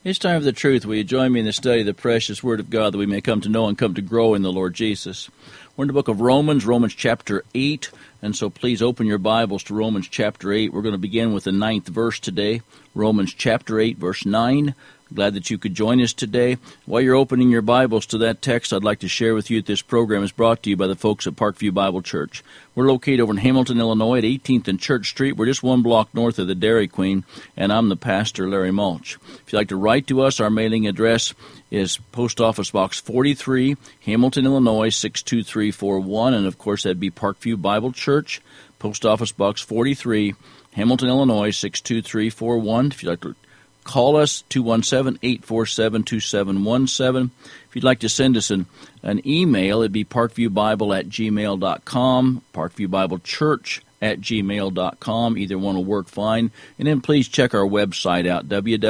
It's time for the truth. Will you join me in the study of the precious Word of God that we may come to know and come to grow in the Lord Jesus? We're in the book of Romans chapter 8, and so please open your Bibles to Romans chapter 8. We're going to begin with the 9th verse today, Romans chapter 8, verse 9. Glad that you could join us today. While you're opening your Bibles to that text, I'd like to share with you that this program is brought to you by the folks at Parkview Bible Church. We're located over in Hamilton, Illinois at 18th and Church Street. We're just one block north of the Dairy Queen, and I'm the pastor, Larry Mulch. If you'd like to write to us, our mailing address is Post Office Box 43, Hamilton, Illinois 62341, and of course that'd be Parkview Bible Church, Post Office Box 43, Hamilton, Illinois 62341. If you'd like to call us, 217-847-2717. If you'd like to send us an email, it'd be parkviewbible@gmail.com, parkviewbiblechurch@gmail.com. Either one will work fine. And then please check our website out,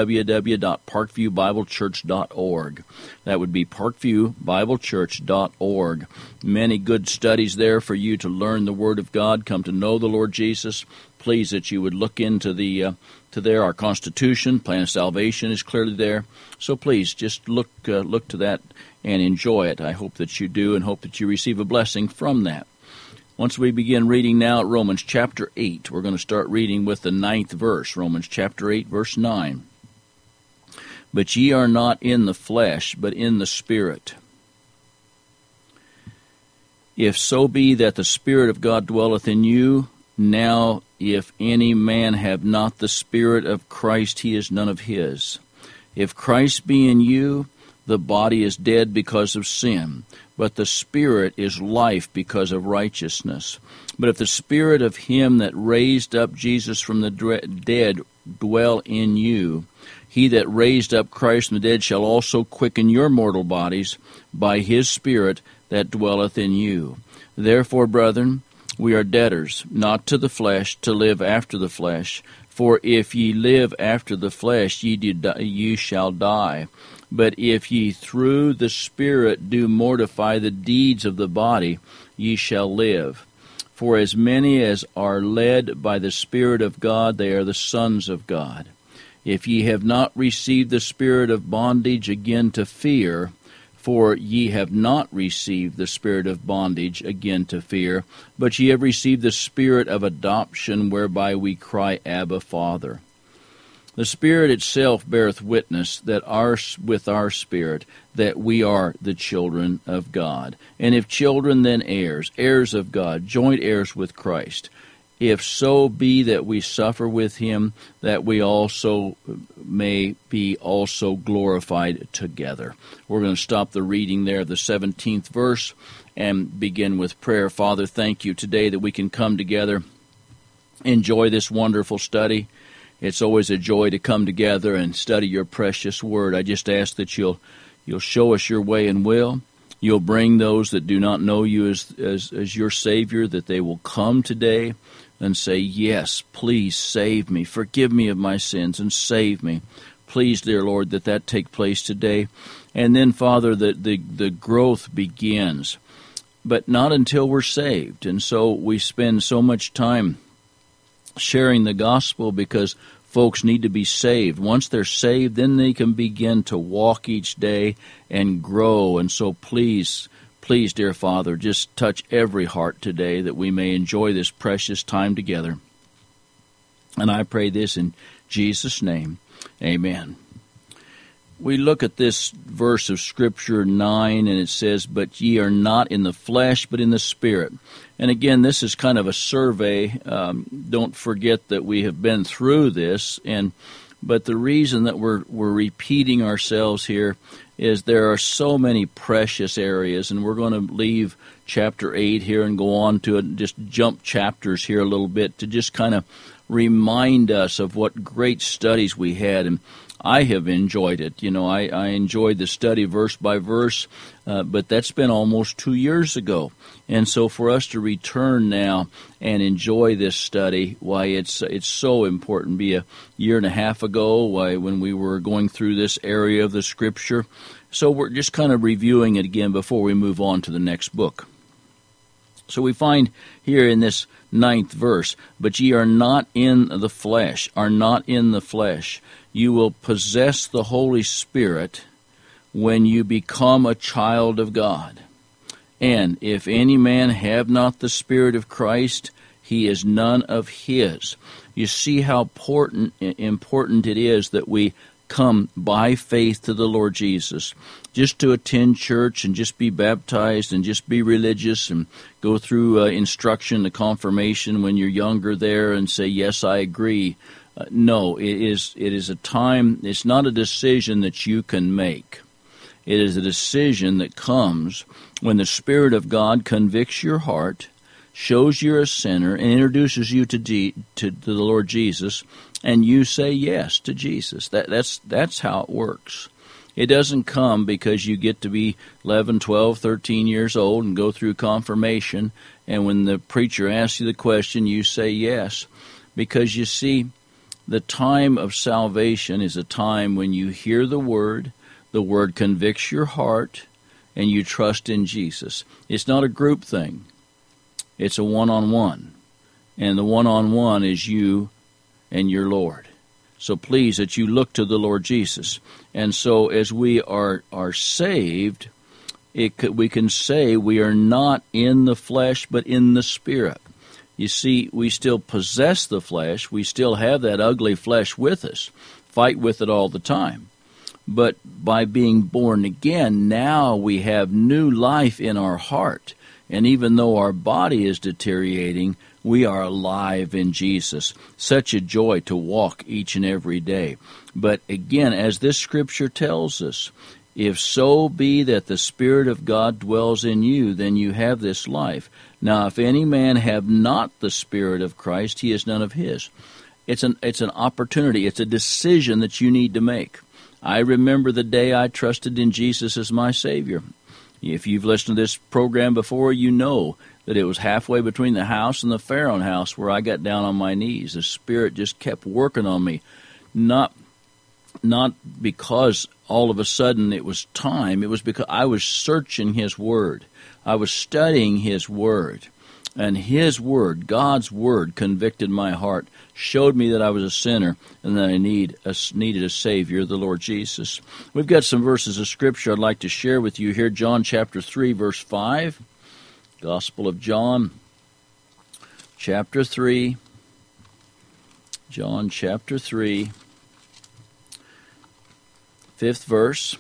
www.parkviewbiblechurch.org. That would be parkviewbiblechurch.org. Many good studies there for you to learn the Word of God, come to know the Lord Jesus. Please that you would look into our Constitution. Plan of salvation is clearly there. So please just look to that and enjoy it. I hope that you do, and hope that you receive a blessing from that. Once we begin reading now at Romans chapter 8, we're going to start reading with the 9th verse, Romans chapter 8, verse 9. But ye are not in the flesh, but in the Spirit. If so be that the Spirit of God dwelleth in you, now if any man have not the Spirit of Christ, he is none of his. If Christ be in you, the body is dead because of sin, but the Spirit is life because of righteousness. But if the Spirit of him that raised up Jesus from the dead dwell in you, he that raised up Christ from the dead shall also quicken your mortal bodies by his Spirit that dwelleth in you. Therefore, brethren, we are debtors, not to the flesh, to live after the flesh. For if ye live after the flesh, ye shall die. But if ye through the Spirit do mortify the deeds of the body, ye shall live. For as many as are led by the Spirit of God, they are the sons of God. If ye have not received the spirit of bondage again to fear, for ye have not received the spirit of bondage again to fear, but ye have received the Spirit of adoption, whereby we cry, Abba, Father. The Spirit itself beareth witness with our spirit that we are the children of God. And if children, then heirs, heirs of God, joint heirs with Christ. If so be that we suffer with him, that we also may be also glorified together. We're going to stop the reading there of the 17th verse and begin with prayer. Father, thank you today that we can come together, enjoy this wonderful study. It's always a joy to come together and study your precious word. I just ask that you'll show us your way and will. You'll bring those that do not know you as your Savior, that they will come today and say, yes, please save me. Forgive me of my sins and save me. Please, dear Lord, that take place today. And then, Father, the growth begins, but not until we're saved. And so we spend so much time sharing the gospel because folks need to be saved. Once they're saved, then they can begin to walk each day and grow. And so please, dear Father, just touch every heart today that we may enjoy this precious time together. And I pray this in Jesus' name. Amen. We look at this verse of Scripture 9, and it says, but ye are not in the flesh, but in the Spirit. And again, this is kind of a survey. Don't forget that we have been through this, but the reason that we're repeating ourselves here is there are so many precious areas, and we're going to leave chapter 8 here and go on to it, just jump chapters here a little bit to just kind of remind us of what great studies we had. And I have enjoyed it. You know, I enjoyed the study verse by verse, but that's been almost 2 years ago. And so for us to return now and enjoy this study, why it's so important. Be a year and a half ago, when we were going through this area of the Scripture. So we're just kind of reviewing it again before we move on to the next book. So we find here in this 9th verse, but ye are not in the flesh, are not in the flesh. You will possess the Holy Spirit when you become a child of God. And if any man have not the Spirit of Christ, he is none of his. You see how important it is that we come by faith to the Lord Jesus. Just to attend church and just be baptized and just be religious and go through instruction, the confirmation when you're younger there and say, yes, I agree. No, it is a time, it's not a decision that you can make. It is a decision that comes when the Spirit of God convicts your heart, shows you're a sinner, and introduces you to the Lord Jesus, and you say yes to Jesus. That's how it works. It doesn't come because you get to be 11, 12, 13 years old and go through confirmation, and when the preacher asks you the question, you say yes. Because you see, the time of salvation is a time when you hear the Word convicts your heart, and you trust in Jesus. It's not a group thing. It's a one-on-one. And the one-on-one is you and your Lord. So please, that you look to the Lord Jesus. And so as we are saved, we can say we are not in the flesh, but in the Spirit. You see, we still possess the flesh. We still have that ugly flesh with us. Fight with it all the time. But by being born again, now we have new life in our heart. And even though our body is deteriorating, we are alive in Jesus. Such a joy to walk each and every day. But again, as this scripture tells us, if so be that the Spirit of God dwells in you, then you have this life. Now, if any man have not the Spirit of Christ, he is none of his. It's an opportunity. It's a decision that you need to make. I remember the day I trusted in Jesus as my Savior. If you've listened to this program before, you know that it was halfway between the house and the Pharaoh house where I got down on my knees. The Spirit just kept working on me. Not because all of a sudden it was time. It was because I was searching His Word. I was studying His Word. And His Word, God's Word, convicted my heart, showed me that I was a sinner and that I needed a Savior, the Lord Jesus. We've got some verses of Scripture I'd like to share with you here. John chapter 3, verse 5. Gospel of John, chapter 3. John chapter 3, 5th verse.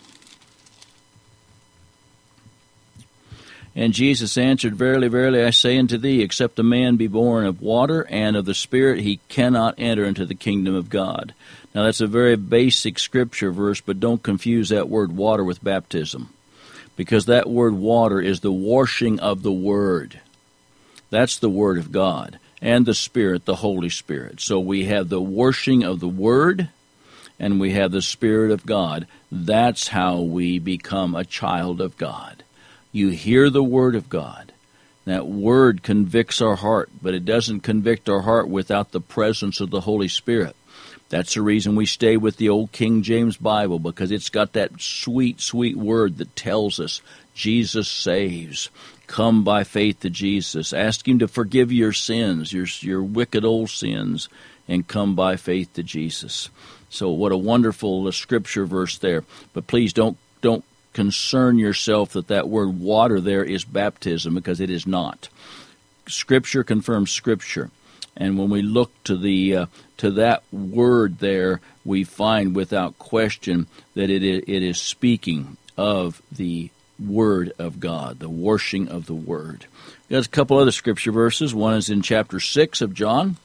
And Jesus answered, Verily, verily, I say unto thee, except a man be born of water and of the Spirit, he cannot enter into the kingdom of God. Now, that's a very basic scripture verse, but don't confuse that word water with baptism, because that word water is the washing of the Word. That's the Word of God, and the Spirit, the Holy Spirit. So we have the washing of the Word, and we have the Spirit of God. That's how we become a child of God. You hear the Word of God. That Word convicts our heart, but it doesn't convict our heart without the presence of the Holy Spirit. That's the reason we stay with the old King James Bible, because it's got that sweet, sweet word that tells us Jesus saves. Come by faith to Jesus. Ask Him to forgive your sins, your wicked old sins, and come by faith to Jesus. So what a wonderful scripture verse there. But please don't concern yourself that word water there is baptism, because it is not. Scripture confirms Scripture, and when we look to that word there, we find without question that it is speaking of the Word of God, the washing of the Word. There's a couple other Scripture verses. One is in chapter 6 of John.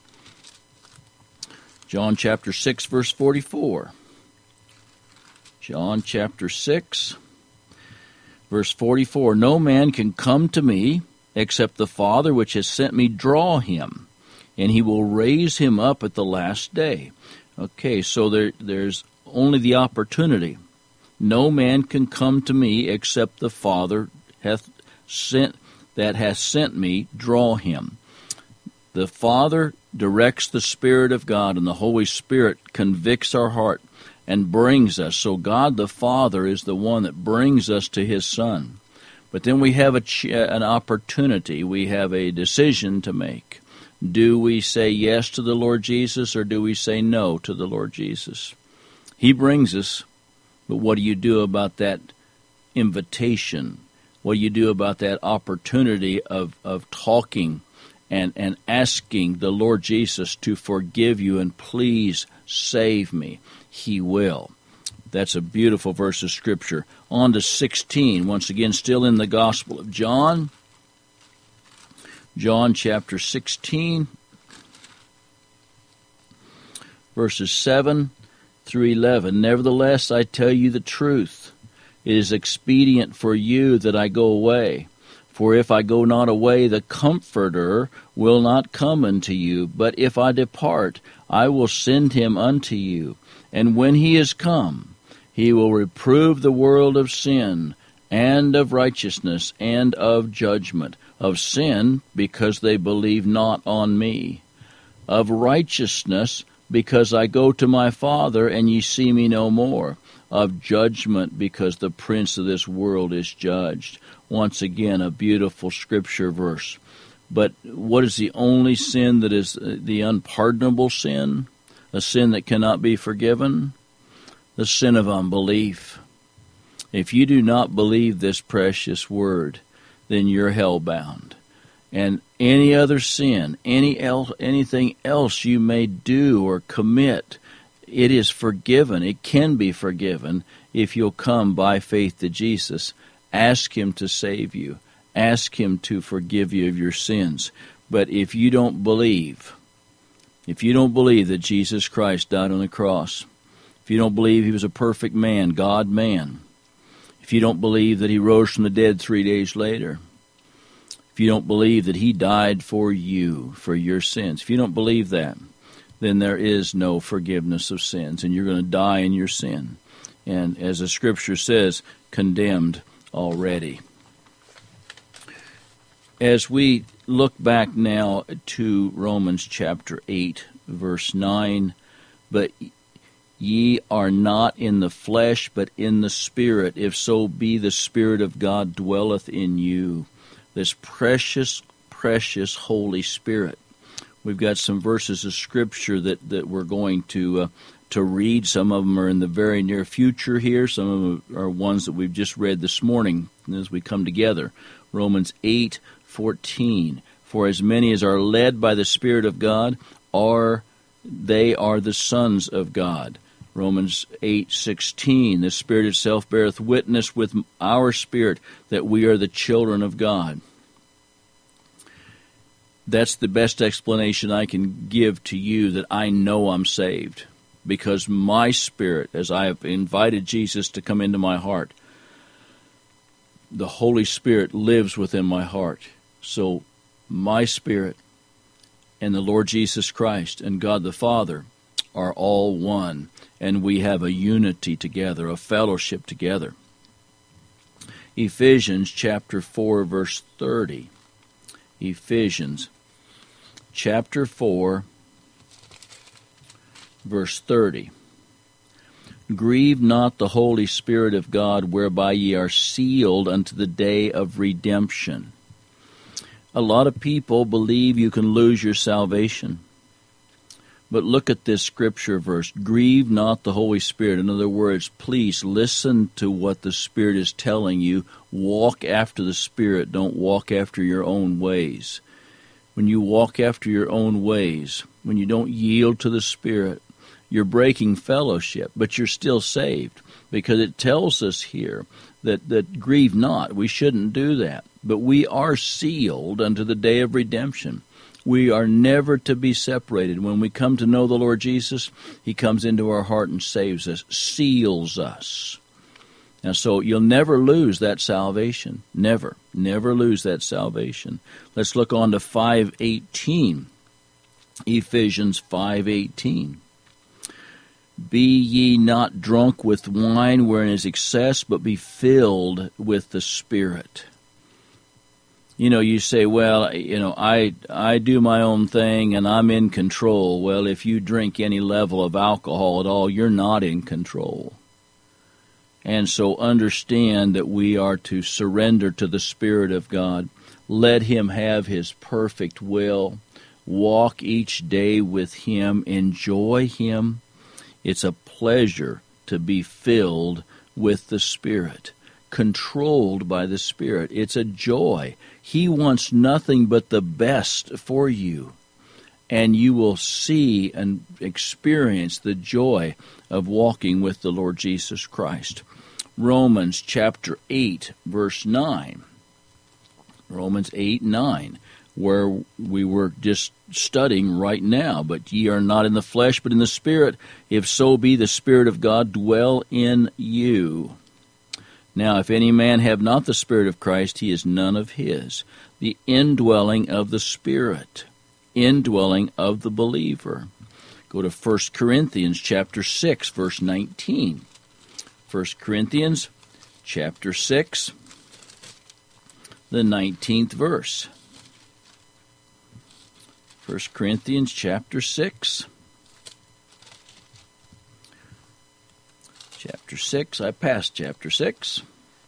John chapter 6, verse 44. John chapter 6. Verse 44, No man can come to me except the Father which has sent me draw him, and He will raise him up at the last day. Okay, so there's only the opportunity. No man can come to me except the Father that hath sent me draw him. The Father directs the Spirit of God, and the Holy Spirit convicts our heart and brings us. So God the Father is the one that brings us to His Son. But then we have an opportunity. We have a decision to make. Do we say yes to the Lord Jesus, or do we say no to the Lord Jesus? He brings us, but what do you do about that invitation? What do you do about that opportunity of talking and asking the Lord Jesus to forgive you and please save me? He will. That's a beautiful verse of Scripture. On to 16, once again, still in the Gospel of John. John chapter 16, verses 7 through 11. Nevertheless, I tell you the truth. It is expedient for you that I go away. For if I go not away, the Comforter will not come unto you. But if I depart, I will send him unto you. And when he is come, he will reprove the world of sin, and of righteousness, and of judgment. Of sin, because they believe not on me. Of righteousness, because I go to my Father, and ye see me no more. Of judgment, because the prince of this world is judged. Once again, a beautiful Scripture verse. But what is the only sin that is the unpardonable sin? A sin that cannot be forgiven? The sin of unbelief. If you do not believe this precious word, then you're hell-bound. And any other sin, anything else you may do or commit, it is forgiven. It can be forgiven if you'll come by faith to Jesus. Ask him to save you. Ask him to forgive you of your sins. But if you don't believe that Jesus Christ died on the cross, if you don't believe he was a perfect man, God-man, if you don't believe that he rose from the dead 3 days later, if you don't believe that he died for you, for your sins, if you don't believe that, then there is no forgiveness of sins, and you're going to die in your sin. And as the Scripture says, condemned already. As we look back now to Romans chapter 8, verse 9, but ye are not in the flesh, but in the Spirit, if so be the Spirit of God dwelleth in you. This precious, precious Holy Spirit. We've got some verses of Scripture that we're going to read. Some of them are in the very near future here. Some of them are ones that we've just read this morning as we come together. Romans 8:14. For as many as are led by the Spirit of God, they are the sons of God. Romans 8:16, the Spirit itself beareth witness with our spirit that we are the children of God. That's the best explanation I can give to you that I know I'm saved. Because my spirit, as I have invited Jesus to come into my heart, the Holy Spirit lives within my heart. So my spirit and the Lord Jesus Christ and God the Father are all one. And we have a unity together, a fellowship together. Ephesians chapter 4, verse 30. Ephesians chapter 4, verse 30. Grieve not the Holy Spirit of God, whereby ye are sealed unto the day of redemption. A lot of people believe you can lose your salvation. But look at this Scripture verse. Grieve not the Holy Spirit. In other words, please listen to what the Spirit is telling you. Walk after the Spirit. Don't walk after your own ways. When you walk after your own ways, when you don't yield to the Spirit, you're breaking fellowship, but you're still saved. Because it tells us here that grieve not. We shouldn't do that. But we are sealed unto the day of redemption. We are never to be separated. When we come to know the Lord Jesus, he comes into our heart and saves us, seals us. And so you'll never lose that salvation. Never lose that salvation. Let's look on to 5:18. Ephesians 5:18. Be ye not drunk with wine wherein is excess, but be filled with the Spirit. You say, well, I do my own thing and I'm in control. Well, if you drink any level of alcohol at all, you're not in control. And so understand that we are to surrender to the Spirit of God. Let Him have His perfect will. Walk each day with Him. Enjoy Him. It's a pleasure to be filled with the Spirit, controlled by the Spirit. It's a joy. He wants nothing but the best for you. And you will see and experience the joy of walking with the Lord Jesus Christ. Romans chapter 8, verse 9. Romans 8:9, where we were just studying right now. But ye are not in the flesh, but in the Spirit, if so be the Spirit of God dwell in you. Now, if any man have not the Spirit of Christ, he is none of his. The indwelling of the Spirit, indwelling of the believer. Go to 1 Corinthians chapter 6, verse 19. 1 Corinthians chapter 6, the 19th verse. 1 Corinthians chapter 6. Chapter 6, I passed chapter 6.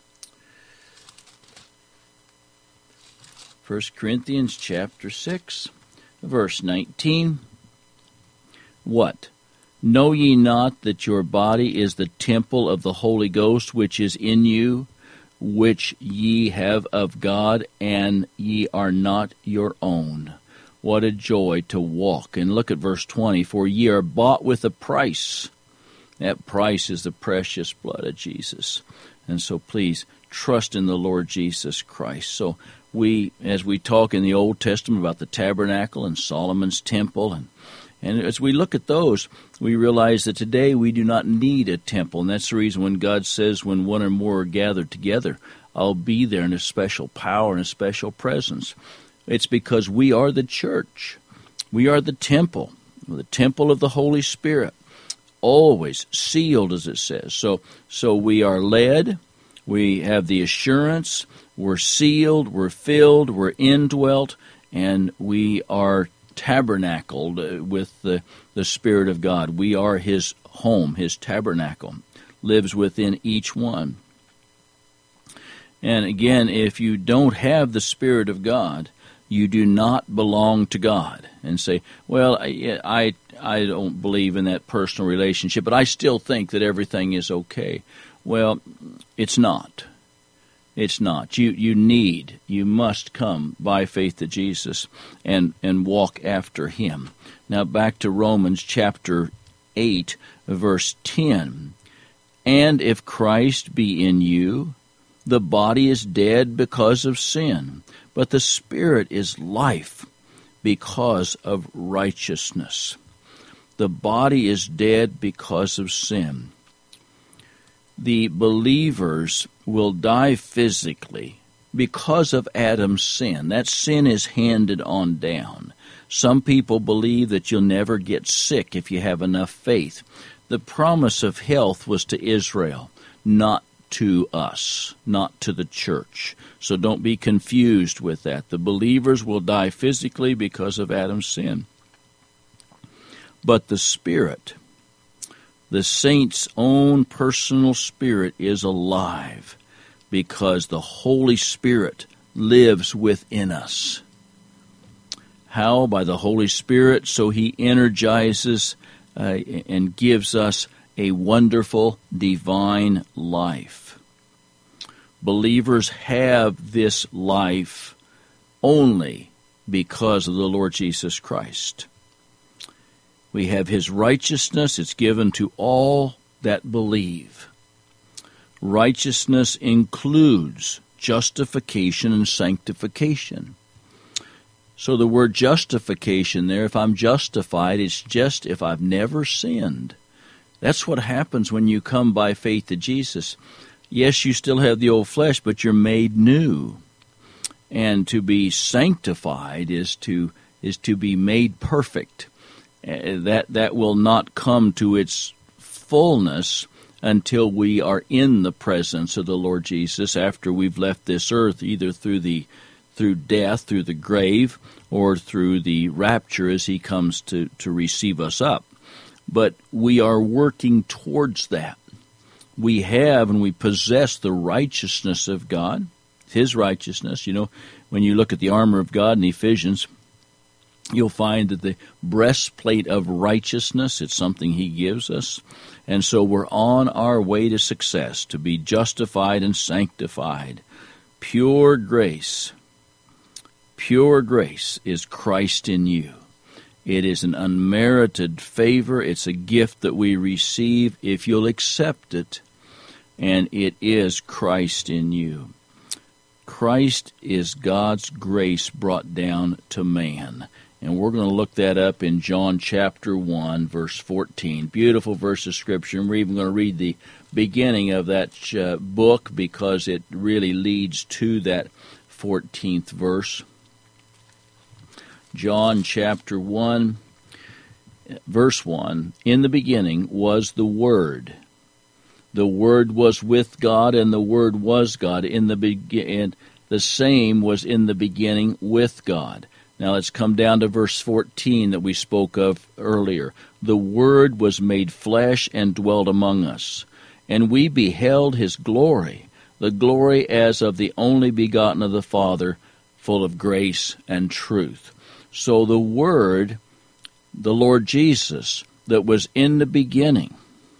1 Corinthians chapter 6, verse 19. What? Know ye not that your body is the temple of the Holy Ghost which is in you, which ye have of God, and ye are not your own? What a joy to walk. And look at verse 20. For ye are bought with a price. That price is the precious blood of Jesus. And so please trust in the Lord Jesus Christ. So as we talk in the Old Testament about the tabernacle and Solomon's temple, and as we look at those, we realize that today we do not need a temple. And that's the reason when God says, when one or more are gathered together, I'll be there in a special power and a special presence. It's because we are the church. We are the temple of the Holy Spirit, always sealed, as it says. So we are led, we have the assurance, we're sealed, we're filled, we're indwelt, and we are tabernacled with the Spirit of God. We are His home, His tabernacle, lives within each one. And again, if you don't have the Spirit of God, you do not belong to God. And say, well, I don't believe in that personal relationship, but I still think that everything is okay. Well, it's not. It's not. You must come by faith to Jesus and walk after Him. Now back to Romans chapter 8, verse 10. And if Christ be in you, the body is dead because of sin, but the Spirit is life because of righteousness. The body is dead because of sin. The believers will die physically because of Adam's sin. That sin is handed on down. Some people believe that you'll never get sick if you have enough faith. The promise of health was to Israel, not to us, not to the church. So don't be confused with that. The believers will die physically because of Adam's sin. But the Spirit, the saint's own personal spirit, is alive because the Holy Spirit lives within us. How? By the Holy Spirit, so He energizes and gives us a wonderful divine life. Believers have this life only because of the Lord Jesus Christ. We have His righteousness. It's given to all that believe. Righteousness includes justification and sanctification. So the word justification there, if I'm justified, it's just if I've never sinned. That's what happens when you come by faith to Jesus. Yes, you still have the old flesh, but you're made new. And to be sanctified is to be made perfect. That will not come to its fullness until we are in the presence of the Lord Jesus after we've left this earth, either through death, through the grave, or through the rapture as He comes to receive us up. But we are working towards that. we have and we possess the righteousness of God, His righteousness. You know, when you look at the armor of God in Ephesians, you'll find that the breastplate of righteousness, it's something He gives us. And so we're on our way to success, to be justified and sanctified. Pure grace is Christ in you. It is an unmerited favor. It's a gift that we receive if you'll accept it, and it is Christ in you. Christ is God's grace brought down to man. And we're going to look that up in John chapter 1, verse 14. Beautiful verse of Scripture. And we're even going to read the beginning of that book because it really leads to that 14th verse. John chapter 1, verse 1. In the beginning was the Word. The Word was with God, and the Word was God. The same was in the beginning with God. Now let's come down to verse 14 that we spoke of earlier. The Word was made flesh and dwelt among us, and we beheld His glory, the glory as of the only begotten of the Father, full of grace and truth. So the Word, the Lord Jesus, that was in the beginning.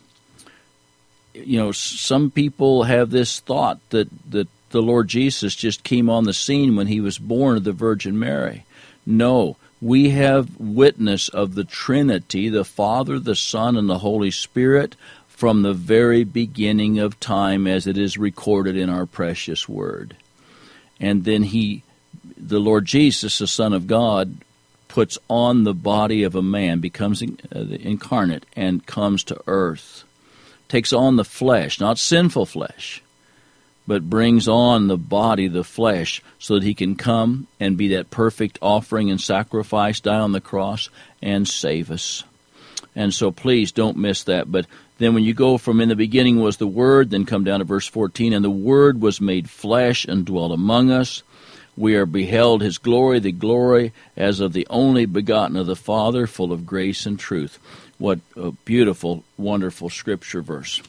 You know, some people have this thought that the Lord Jesus just came on the scene when He was born of the Virgin Mary. No, we have witness of the Trinity, the Father, the Son, and the Holy Spirit, from the very beginning of time as it is recorded in our precious Word. And then the Lord Jesus, the Son of God, puts on the body of a man, becomes incarnate, and comes to earth. Takes on the flesh, not sinful flesh, but brings on the body, the flesh, so that He can come and be that perfect offering and sacrifice, die on the cross, and save us. And so please don't miss that. But then when you go from in the beginning was the Word, then come down to verse 14, and the Word was made flesh and dwelt among us. We are beheld His glory, the glory as of the only begotten of the Father, full of grace and truth. What a beautiful, wonderful Scripture verse.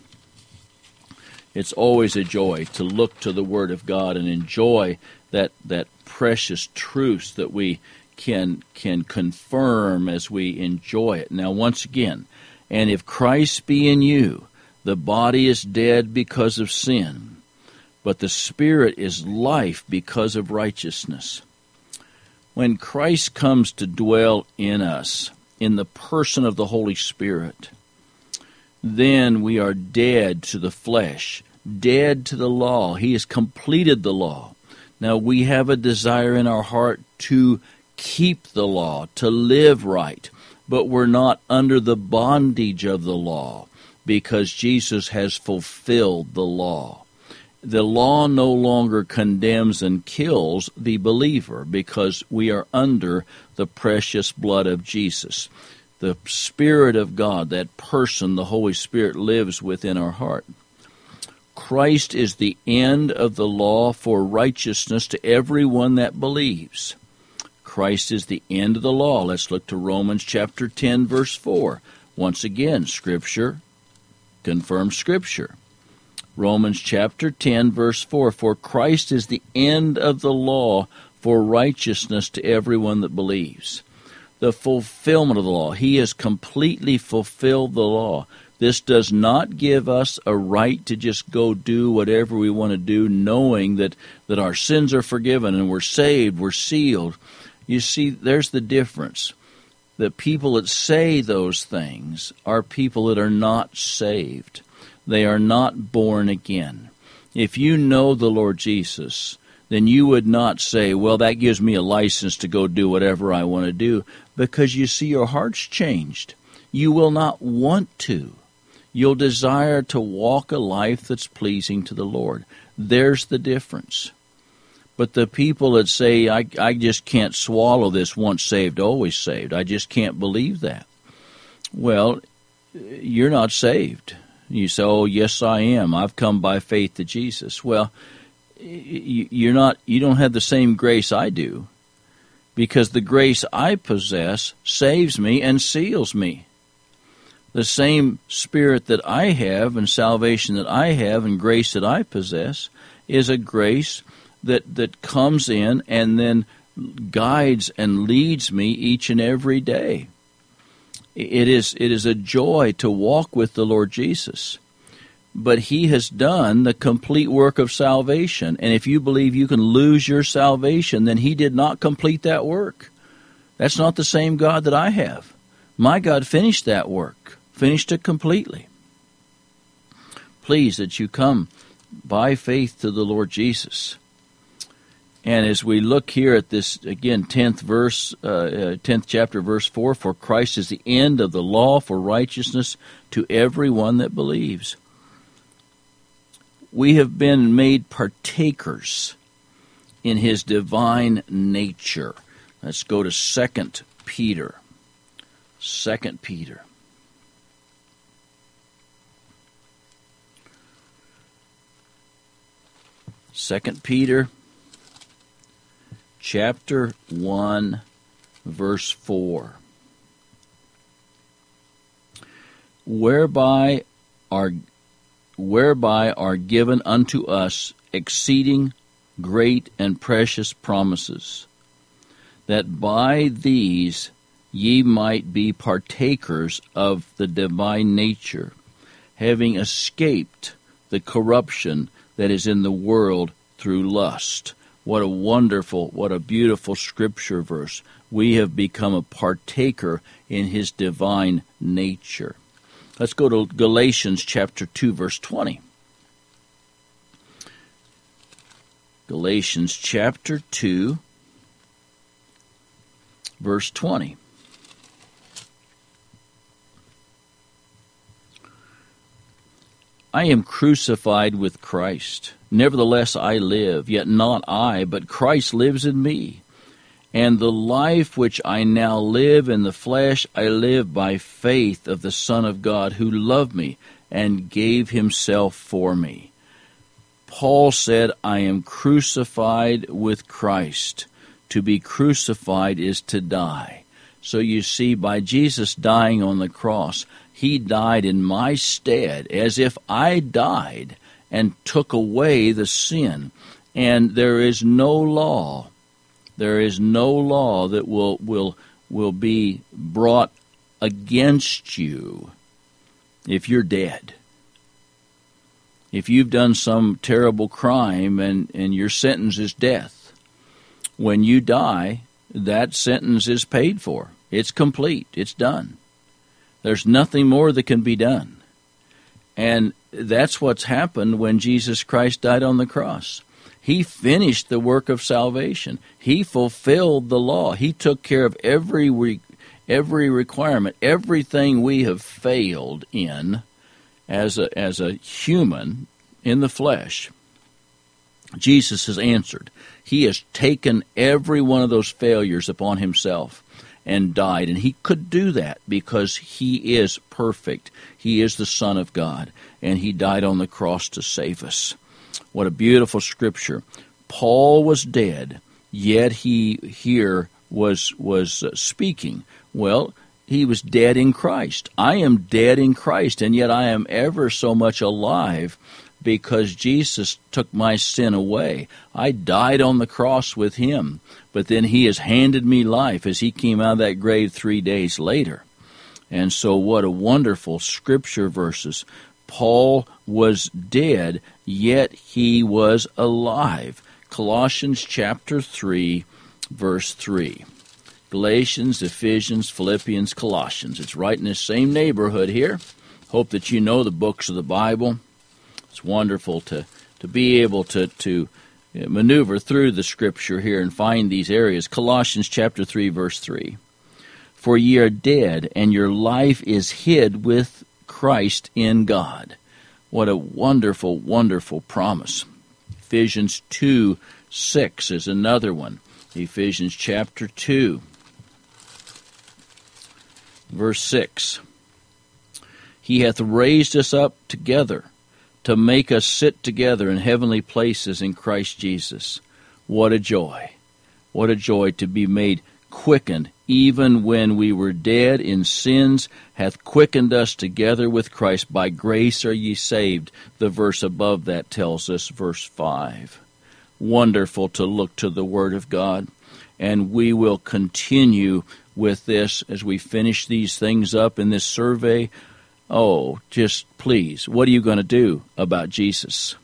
It's always a joy to look to the Word of God and enjoy that precious truth that we can confirm as we enjoy it. Now, once again, and if Christ be in you, the body is dead because of sin, but the Spirit is life because of righteousness. When Christ comes to dwell in us, in the person of the Holy Spirit, then we are dead to the flesh, dead to the law. He has completed the law. Now we have a desire in our heart to keep the law, to live right, but we're not under the bondage of the law because Jesus has fulfilled the law. The law no longer condemns and kills the believer because we are under the precious blood of Jesus. The Spirit of God, that person, the Holy Spirit, lives within our heart. Christ is the end of the law for righteousness to everyone that believes. Christ is the end of the law. Let's look to Romans chapter 10, verse 4. Once again, Scripture confirms Scripture. Romans chapter 10, verse 4. For Christ is the end of the law for righteousness to everyone that believes. The fulfillment of the law. He has completely fulfilled the law. This does not give us a right to just go do whatever we want to do, knowing that our sins are forgiven and we're saved, we're sealed. You see, there's the difference. The people that say those things are people that are not saved. They are not born again. If you know the Lord Jesus, then you would not say, well, that gives me a license to go do whatever I want to do, because you see your heart's changed. You will not want to. You'll desire to walk a life that's pleasing to the Lord. There's the difference. But the people that say, I just can't swallow this once saved, always saved. I just can't believe that. Well, you're not saved. You say, oh, yes, I am. I've come by faith to Jesus. Well, you don't have the same grace I do, because the grace I possess saves me and seals me. The same Spirit that I have and salvation that I have and grace that I possess is a grace that comes in and then guides and leads me each and every day. It is a joy to walk with the Lord Jesus. But He has done the complete work of salvation. And if you believe you can lose your salvation, then He did not complete that work. That's not the same God that I have. My God finished that work, finished it completely. Please that you come by faith to the Lord Jesus. And as we look here at this, again, 10th chapter, verse 4, for Christ is the end of the law for righteousness to everyone that believes. We have been made partakers in His divine nature. Let's go to 2 Peter. 2 Peter. Chapter 1, verse 4. Whereby are given unto us exceeding great and precious promises, that by these ye might be partakers of the divine nature, having escaped the corruption that is in the world through lust. What a beautiful scripture verse. We have become a partaker in His divine nature. Let's go to Galatians chapter 2, verse 20. Galatians chapter 2, verse 20. I am crucified with Christ. Nevertheless I live, yet not I, but Christ lives in me. And the life which I now live in the flesh, I live by faith of the Son of God, who loved me and gave Himself for me. Paul said, I am crucified with Christ. To be crucified is to die. So you see, by Jesus dying on the cross, He died in my stead, as if I died, and took away the sin. And there is no law. There is no law that will be brought against you if you're dead. If you've done some terrible crime and your sentence is death, when you die, that sentence is paid for. It's complete. It's done. There's nothing more that can be done. And that's what's happened when Jesus Christ died on the cross. He finished the work of salvation. He fulfilled the law. He took care of every requirement, everything we have failed in as a human in the flesh. Jesus has answered. He has taken every one of those failures upon Himself and died. And He could do that because He is perfect. He is the Son of God. And He died on the cross to save us. What a beautiful scripture. Paul was dead, yet he here was speaking. Well, he was dead in Christ. I am dead in Christ, and yet I am ever so much alive because Jesus took my sin away. I died on the cross with Him, but then He has handed me life as He came out of that grave 3 days later. And so what a wonderful scripture verses. Paul was dead, yet he was alive. Colossians chapter 3, verse 3. Galatians, Ephesians, Philippians, Colossians. It's right in the same neighborhood here. Hope that you know the books of the Bible. It's wonderful to be able to maneuver through the Scripture here and find these areas. Colossians chapter 3, verse 3. For ye are dead, and your life is hid with Christ in God. What a wonderful, wonderful promise. Ephesians 2, 6 is another one. Ephesians chapter 2, verse 6. He hath raised us up together to make us sit together in heavenly places in Christ Jesus. What a joy. What a joy to be made quickened, even when we were dead in sins, hath quickened us together with Christ. By grace are ye saved. The verse above that tells us, verse 5. Wonderful to look to the Word of God. And we will continue with this as we finish these things up in this survey. Oh, just please, what are you going to do about Jesus?